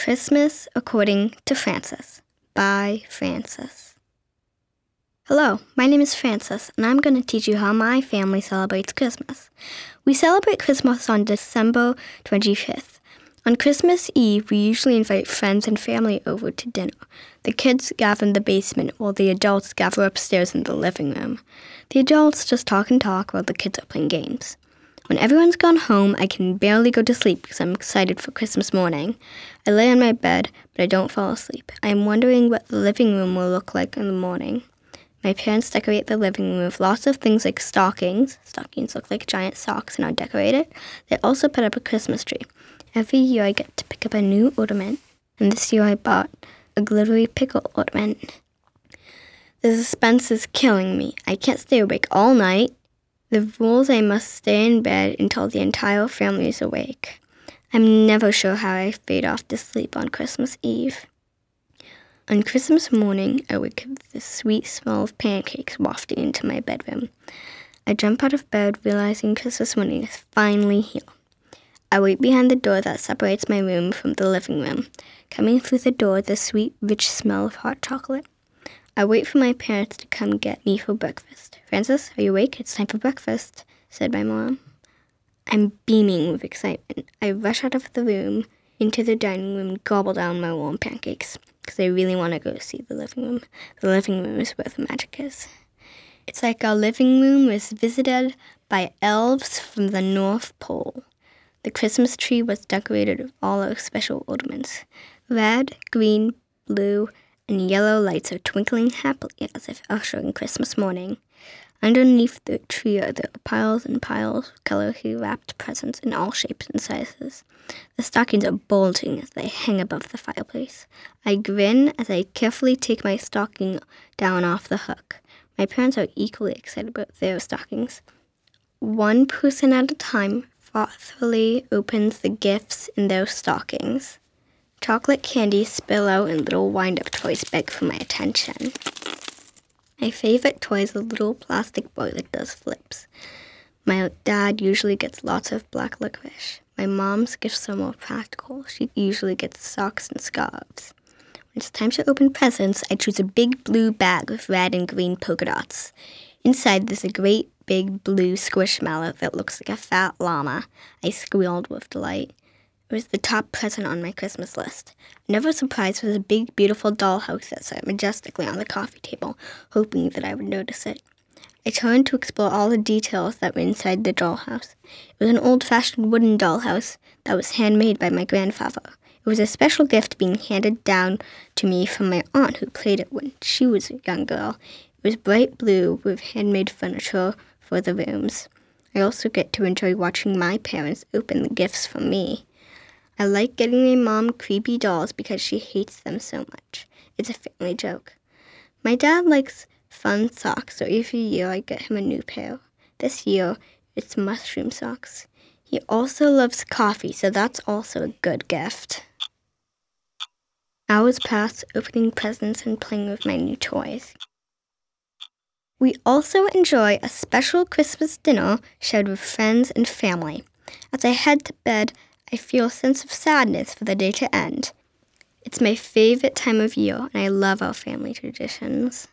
Christmas According to Frances by Frances. Hello, my name is Frances, and I'm going to teach you how my family celebrates Christmas. We celebrate Christmas on December 25th. On Christmas Eve, we usually invite friends and family over to dinner. The kids gather in the basement while the adults gather upstairs in the living room. The adults just talk and talk while the kids are playing games. When everyone's gone home, I can barely go to sleep because I'm excited for Christmas morning. I lay on my bed, but I don't fall asleep. I'm wondering what the living room will look like in the morning. My parents decorate the living room with lots of things like stockings. Stockings look like giant socks and are decorated. They also put up a Christmas tree. Every year I get to pick up a new ornament, and this year I bought a glittery pickle ornament. The suspense is killing me. I can't stay awake all night. The rule is I must stay in bed until the entire family is awake. I'm never sure how I fade off to sleep on Christmas Eve. On Christmas morning, I wake up with the sweet smell of pancakes wafting into my bedroom. I jump out of bed, realizing Christmas morning is finally here. I wait behind the door that separates my room from the living room. Coming through the door, the sweet, rich smell of hot chocolate. I wait for my parents to come get me for breakfast. "Frances, are you awake? It's time for breakfast," said my mom. I'm beaming with excitement. I rush out of the room into the dining room and gobble down my warm pancakes because I really want to go see the living room. The living room is where the magic is. It's like our living room was visited by elves from the North Pole. The Christmas tree was decorated with all our special ornaments. Red, green, blue, and yellow lights are twinkling happily as if ushering Christmas morning. Underneath the tree are the piles and piles of colorfully wrapped presents in all shapes and sizes. The stockings are bulging as they hang above the fireplace. I grin as I carefully take my stocking down off the hook. My parents are equally excited about their stockings. One person at a time thoughtfully opens the gifts in their stockings. Chocolate candies spill out and little wind-up toys beg for my attention. My favorite toy is a little plastic boy that does flips. My dad usually gets lots of black licorice. My mom's gifts are more practical. She usually gets socks and scarves. When it's time to open presents, I choose a big blue bag with red and green polka dots. Inside, there's a great big blue squishmallow that looks like a fat llama. I squealed with delight. It was the top present on my Christmas list. Never surprised with a big, beautiful dollhouse that sat majestically on the coffee table, hoping that I would notice it. I turned to explore all the details that were inside the dollhouse. It was an old-fashioned wooden dollhouse that was handmade by my grandfather. It was a special gift being handed down to me from my aunt who played it when she was a young girl. It was bright blue with handmade furniture for the rooms. I also get to enjoy watching my parents open the gifts from me. I like getting my mom creepy dolls because she hates them so much. It's a family joke. My dad likes fun socks, so every year I get him a new pair. This year, it's mushroom socks. He also loves coffee, so that's also a good gift. Hours pass opening presents and playing with my new toys. We also enjoy a special Christmas dinner shared with friends and family. As I head to bed, I feel a sense of sadness for the day to end. It's my favorite time of year, and I love our family traditions.